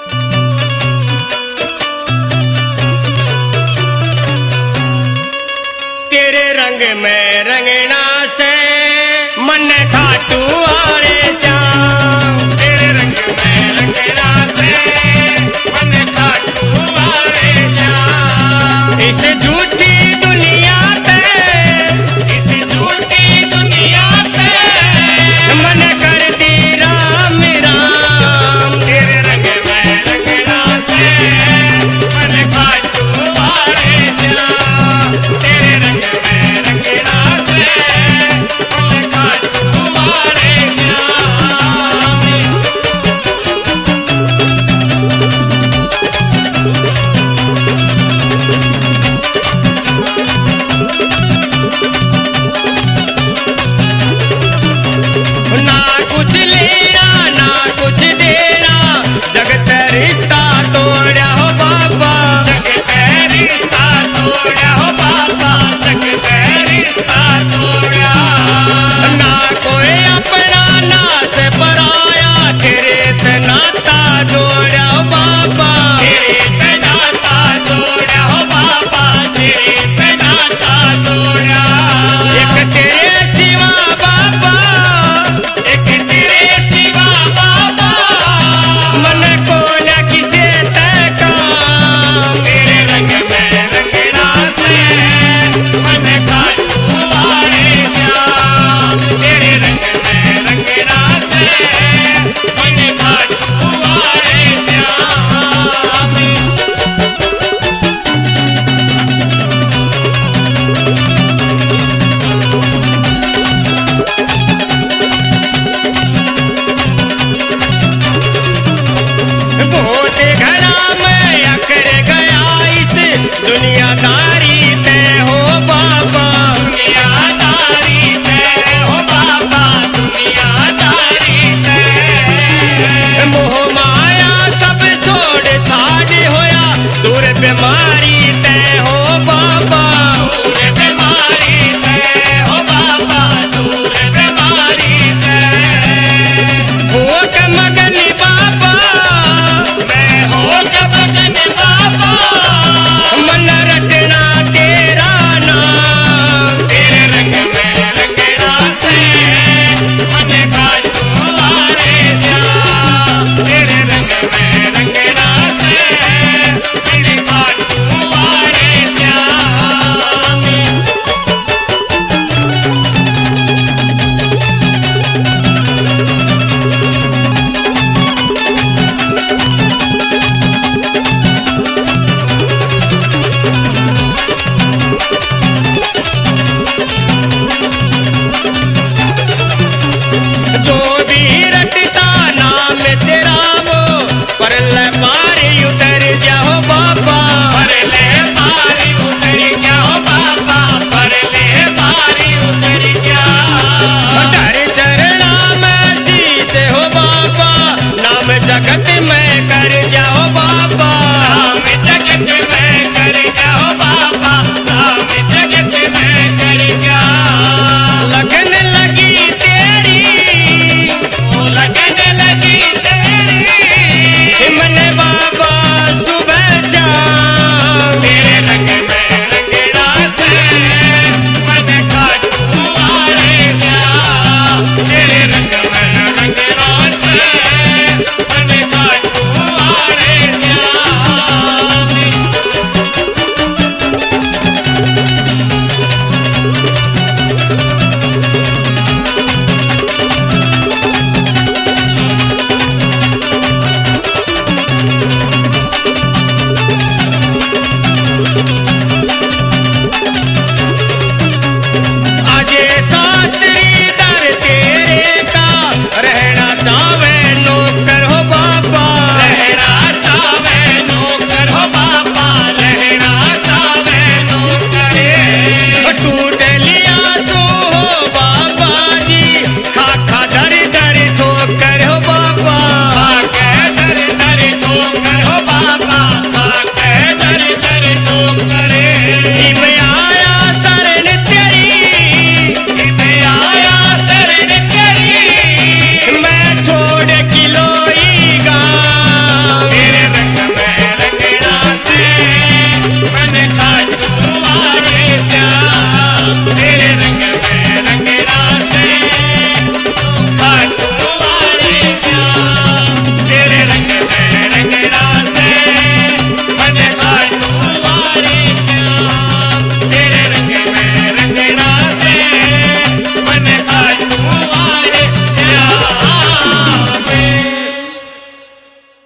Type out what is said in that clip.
तेरे रंग में रंगना से मन खाटू वाले श्याम। तेरे रंग में रंगना से मन खाटू वाले श्याम। इस झूठी दुनिया पे, इस झूठी दुनिया पे मन कर दी राम राम। तेरे रंग में रंगना से मन खाटू वाले श्याम। तेरे रंग में रंगना से मन खाटू वाले श्याम। ना कुछ लेना ना कुछ देना, जगत रिश्ता तोड़ा हो बाबा। जग पे रिश्ता तोड़ा हो बाबा। जग पे रिश्ता तोड़ा। ना कोई अपना ना से पराया, तेरे से नाता जोड़ा हो बाबा। तेरे पे नाता जोड़ा हो बाबा। तेरे पे नाता जोड़ा। एक तेरे सिवा बाबा, एक तेरे सिवा बाबा। मन को न किसे तय काम। तेरे रंग में रंगना से मन खाटू वाले श्याम। तेरे रंग में रंगना से मन खाटू वाले श्याम। बहुत घड़ा में अकर गया इस दुनियादारी ते हो बाबा। दुनियादारी तेरे हो बाबा। दुनियादारी तेरे। मोह माया सब छोड़ छाड़ होया, दूर बीमारी ते हो बाबा। दूर बीमारी तेरे हो बाबा। दूर बीमारी तेरे। वो मगन बाबा, मैं हो कबगन बाबा। मन रटना तेरा नाम। तेरे रंग में रंगना से मन खाटू वाले श्याम। तेरे रंग में रंगना से मन खाटू वाले श्याम। जो भी रटता नाम तेरा वो परल पार उतर जाओ बाबा। परले पारी उतर गया हो बाबा। परले पारी उतर गया। डर चरना में शीश हो बाबा, नाम जगत में कर जाओ बाबा। नाम जगत में कर जाओ बाबा। नाम जगत में कर जा। लगन लगी तेरी, ओ लगन लगी तेरी। मन बाबा सुबह शाम। तेरे रंग में रंगना से मन खाटू वाले श्याम। तेरे रंग में रंगना से मन खाटू वाले श्याम। अजय शास्त्री दर तेरे का, रहना चावे नौकर हो बाबा। रहना चावे नौकर हो बाबा। रहना चावे नौकर। टूट लिया तो हो बाबा जी, खा दर दर ठोकर हो बाबा। आके दर दर ठोकर